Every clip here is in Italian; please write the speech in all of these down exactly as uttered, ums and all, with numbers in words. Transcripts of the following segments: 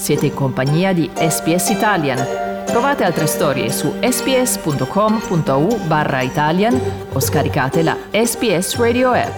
Siete in compagnia di S B S Italian. Trovate altre storie su sbs.com.au barra Italian o scaricate la S B S Radio app.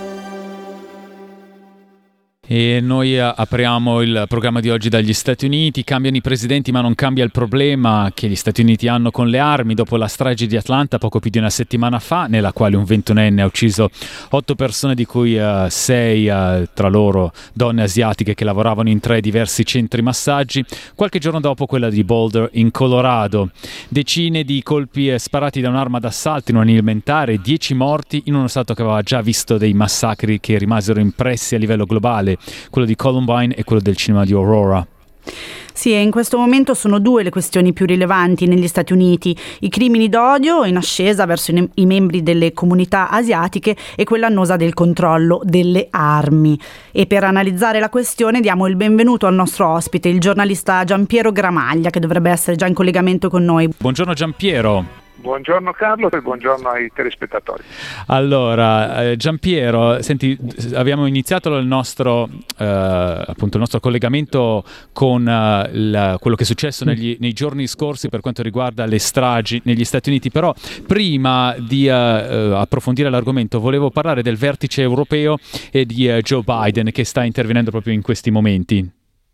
E noi apriamo il programma di oggi dagli Stati Uniti. Cambiano i presidenti ma non cambia il problema che gli Stati Uniti hanno con le armi dopo la strage di Atlanta poco più di una settimana fa, nella quale un ventunenne ha ucciso otto persone, di cui uh, sei uh, tra loro donne asiatiche che lavoravano in tre diversi centri massaggi. Qualche giorno dopo quella di Boulder in Colorado. Decine di colpi sparati da un'arma d'assalto in un alimentare, dieci morti in uno stato che aveva già visto dei massacri che rimasero impressi a livello globale, quello di Columbine e quello del cinema di Aurora. Sì, e in questo momento sono due le questioni più rilevanti negli Stati Uniti: i crimini d'odio in ascesa verso i, i membri delle comunità asiatiche e quella annosa del controllo delle armi. E per analizzare la questione diamo il benvenuto al nostro ospite, il giornalista Giampiero Gramaglia, che dovrebbe essere già in collegamento con noi. Buongiorno Giampiero. Buongiorno Carlo e buongiorno ai telespettatori. Allora, eh, Giampiero, senti, abbiamo iniziato il nostro, eh, appunto, il nostro collegamento con eh, la, quello che è successo negli, nei giorni scorsi per quanto riguarda le stragi negli Stati Uniti, però prima di eh, approfondire l'argomento volevo parlare del vertice europeo e di eh, Joe Biden, che sta intervenendo proprio in questi momenti.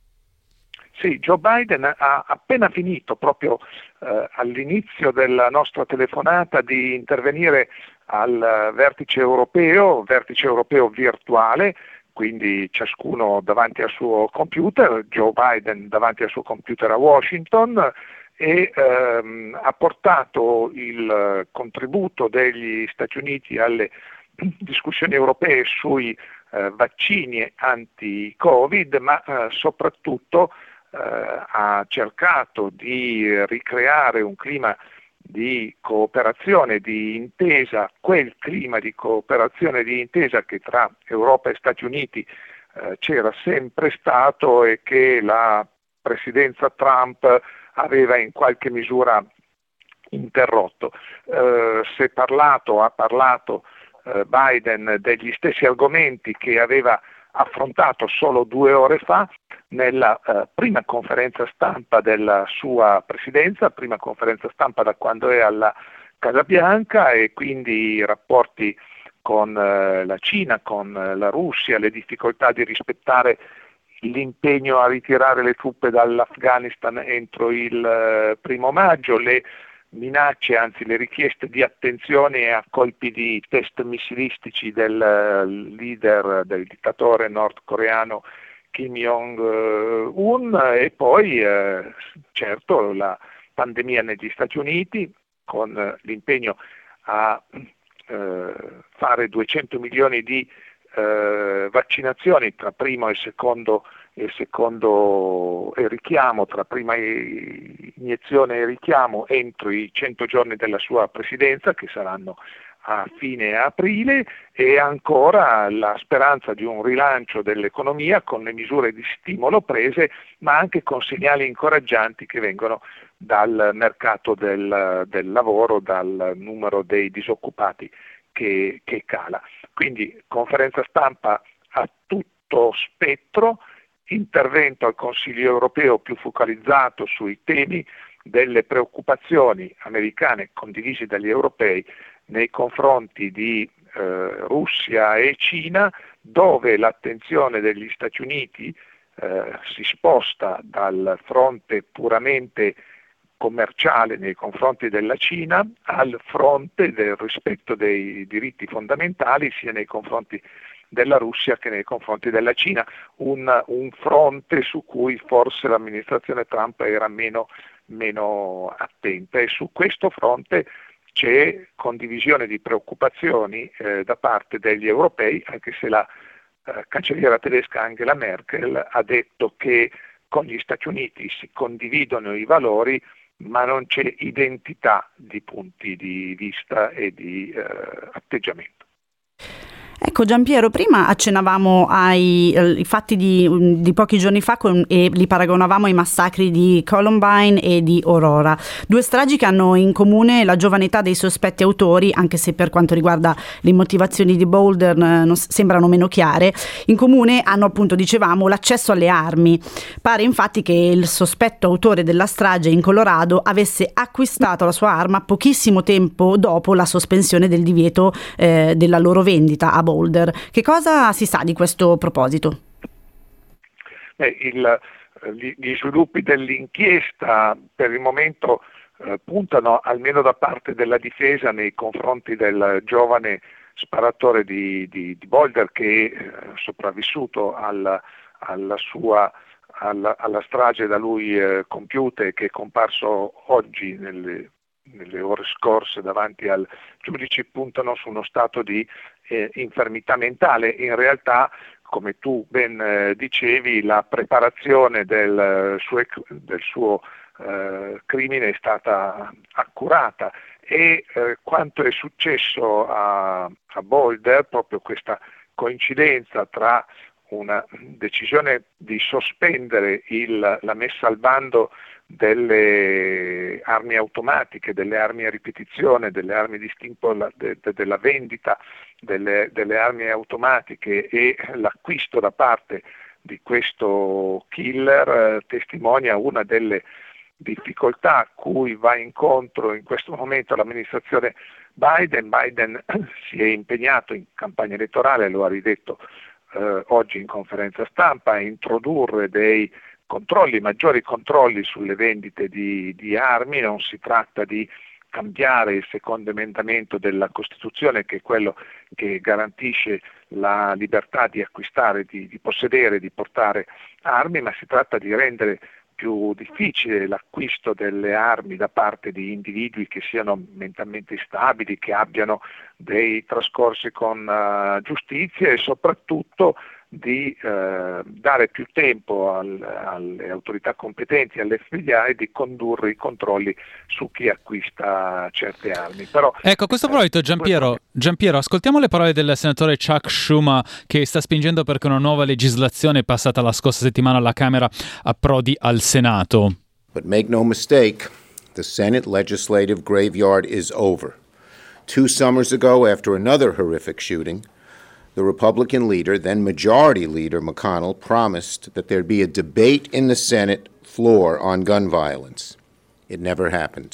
Sì, Joe Biden ha appena finito, proprio eh, all'inizio della nostra telefonata, di intervenire al vertice europeo, vertice europeo virtuale, quindi ciascuno davanti al suo computer, Joe Biden davanti al suo computer a Washington, e ehm, ha portato il contributo degli Stati Uniti alle discussioni europee sui eh, vaccini anti-Covid, ma eh, soprattutto Uh, ha cercato di ricreare un clima di cooperazione, di intesa, quel clima di cooperazione e di intesa che tra Europa e Stati Uniti uh, c'era sempre stato e che la presidenza Trump aveva in qualche misura interrotto. Uh, si è parlato, ha parlato uh, Biden degli stessi argomenti che aveva affrontato solo due ore fa nella eh, prima conferenza stampa della sua presidenza, prima conferenza stampa da quando è alla Casa Bianca, e quindi i rapporti con eh, la Cina, con eh, la Russia, le difficoltà di rispettare l'impegno a ritirare le truppe dall'Afghanistan entro il eh, primo maggio, le minacce, anzi le richieste di attenzione a colpi di test missilistici del uh, leader, del dittatore nordcoreano Kim Jong-un, e poi eh, certo la pandemia negli Stati Uniti, con eh, l'impegno a eh, fare duecento milioni di eh, vaccinazioni tra primo e secondo e secondo il richiamo, tra prima iniezione e richiamo entro i cento giorni della sua presidenza, che saranno a fine aprile, e ancora la speranza di un rilancio dell'economia con le misure di stimolo prese, ma anche con segnali incoraggianti che vengono dal mercato del, del lavoro, dal numero dei disoccupati che, che cala. Quindi conferenza stampa a tutto spettro, intervento al Consiglio europeo più focalizzato sui temi delle preoccupazioni americane condivise dagli europei nei confronti di eh, Russia e Cina, dove l'attenzione degli Stati Uniti eh, si sposta dal fronte puramente commerciale nei confronti della Cina al fronte del rispetto dei diritti fondamentali sia nei confronti della Russia che nei confronti della Cina, un, un fronte su cui forse l'amministrazione Trump era meno, meno attenta, e su questo fronte c'è condivisione di preoccupazioni eh, da parte degli europei, anche se la eh, cancelliera tedesca Angela Merkel ha detto che con gli Stati Uniti si condividono i valori, ma non c'è identità di punti di vista e di eh, atteggiamento. Ecco Giampiero, prima accennavamo ai, ai fatti di, di pochi giorni fa con, e li paragonavamo ai massacri di Columbine e di Aurora, due stragi che hanno in comune la giovane età dei sospetti autori, anche se per quanto riguarda le motivazioni di Boulder non, sembrano meno chiare. In comune hanno, appunto, dicevamo, l'accesso alle armi. Pare infatti che il sospetto autore della strage in Colorado avesse acquistato la sua arma pochissimo tempo dopo la sospensione del divieto eh, della loro vendita a Boulder. Che cosa si sa di questo proposito? Beh, il, gli, gli sviluppi dell'inchiesta per il momento eh, puntano, almeno da parte della difesa, nei confronti del giovane sparatore di, di, di Boulder che è eh, sopravvissuto al, alla sua alla, alla strage da lui eh, compiuta e che è comparso oggi nelle nelle ore scorse davanti al giudice. Puntano su uno stato di eh, infermità mentale. In realtà, come tu ben eh, dicevi, la preparazione del suo, del suo eh, crimine è stata accurata e eh, quanto è successo a, a Boulder, proprio questa coincidenza tra una decisione di sospendere il, la messa al bando delle armi automatiche, delle armi a ripetizione, delle armi di stimolo, de, de, della vendita delle, delle armi automatiche e l'acquisto da parte di questo killer eh, testimonia una delle difficoltà a cui va incontro in questo momento l'amministrazione Biden. Biden si è impegnato in campagna elettorale, lo ha ridetto eh, oggi in conferenza stampa, a introdurre dei controlli, maggiori controlli sulle vendite di, di armi. Non si tratta di cambiare il secondo emendamento della Costituzione, che è quello che garantisce la libertà di acquistare, di, di possedere, di portare armi, ma si tratta di rendere più difficile l'acquisto delle armi da parte di individui che siano mentalmente stabili, che abbiano dei trascorsi con uh, giustizia e soprattutto di eh, dare più tempo al, alle autorità competenti, all'F B I, di condurre i controlli su chi acquista certe armi. Però, ecco, a questo proposito, Giampiero, Giampiero, ascoltiamo le parole del senatore Chuck Schumer, che sta spingendo perché una nuova legislazione passata la scorsa settimana alla Camera approdi al Senato. But make no mistake, the Senate legislative graveyard is over. Two summers ago, after another horrific shooting, the Republican leader, then Majority Leader McConnell, promised that there'd be a debate in the Senate floor on gun violence. It never happened.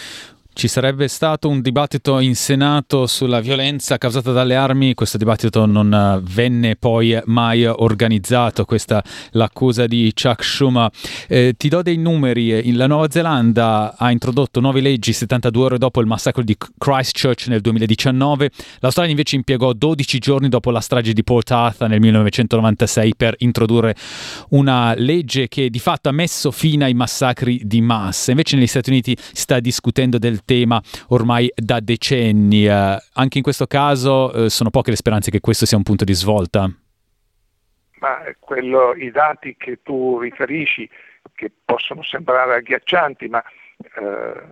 Ci sarebbe stato un dibattito in Senato sulla violenza causata dalle armi. Questo dibattito non venne poi mai organizzato. Questa è l'accusa di Chuck Schumer. Eh, ti do dei numeri. La Nuova Zelanda ha introdotto nuove leggi settantadue ore dopo il massacro di Christchurch nel duemiladiciannove. L'Australia invece impiegò dodici giorni dopo la strage di Port Arthur nel millenovecentonovantasei per introdurre una legge che di fatto ha messo fine ai massacri di massa. Invece negli Stati Uniti si sta discutendo del tema ormai da decenni. Eh, anche in questo caso eh, sono poche le speranze che questo sia un punto di svolta. Ma quello, i dati che tu riferisci, che possono sembrare agghiaccianti, ma eh,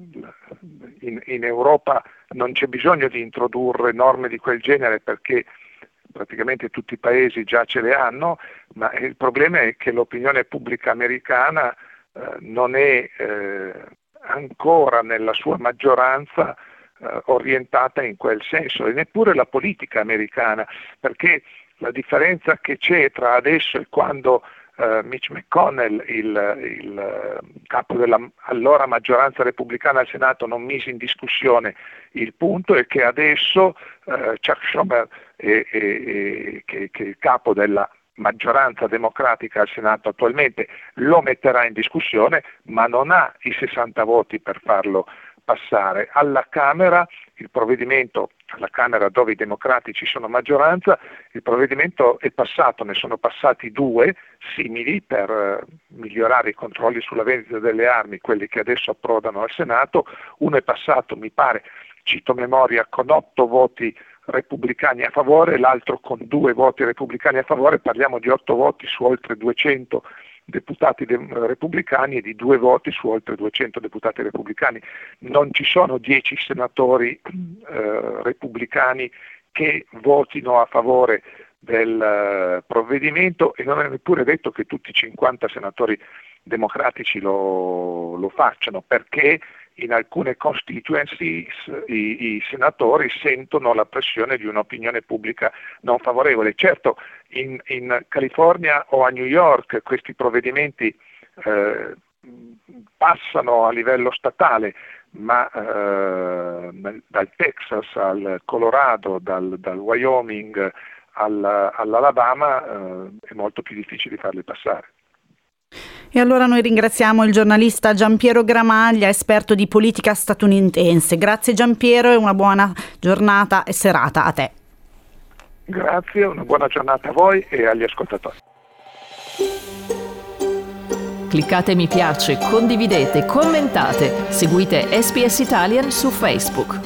in, in Europa non c'è bisogno di introdurre norme di quel genere perché praticamente tutti i paesi già ce le hanno, ma il problema è che l'opinione pubblica americana eh, non è eh, ancora nella sua maggioranza eh, orientata in quel senso, e neppure la politica americana, perché la differenza che c'è tra adesso e quando eh, Mitch McConnell, il, il capo della allora maggioranza repubblicana al Senato, non mise in discussione il punto, è che adesso eh, Chuck Schumer, è, è, è, che, che è il capo della maggioranza democratica al Senato attualmente, lo metterà in discussione, ma non ha i sessanta voti per farlo passare. Alla Camera il provvedimento, alla Camera dove i democratici sono maggioranza, il provvedimento è passato, ne sono passati due simili per eh, migliorare i controlli sulla vendita delle armi, quelli che adesso approdano al Senato. Uno è passato, mi pare, cito memoria, con otto voti repubblicani a favore, l'altro con due voti repubblicani a favore. Parliamo di otto voti su oltre duecento deputati de- repubblicani e di due voti su oltre duecento deputati repubblicani. Non ci sono dieci senatori eh, repubblicani che votino a favore del provvedimento, e non è neppure detto che tutti i cinquanta senatori democratici lo, lo facciano, perché in alcune constituencies i, i senatori sentono la pressione di un'opinione pubblica non favorevole. Certo, in, in California o a New York questi provvedimenti eh, passano a livello statale, ma eh, dal Texas al Colorado, dal, dal Wyoming al, all'Alabama eh, è molto più difficile farli passare. E allora noi ringraziamo il giornalista Giampiero Gramaglia, esperto di politica statunitense. Grazie Giampiero e una buona giornata e serata a te. Grazie, una buona giornata a voi e agli ascoltatori. Cliccate mi piace, condividete, commentate, seguite S B S Italian su Facebook.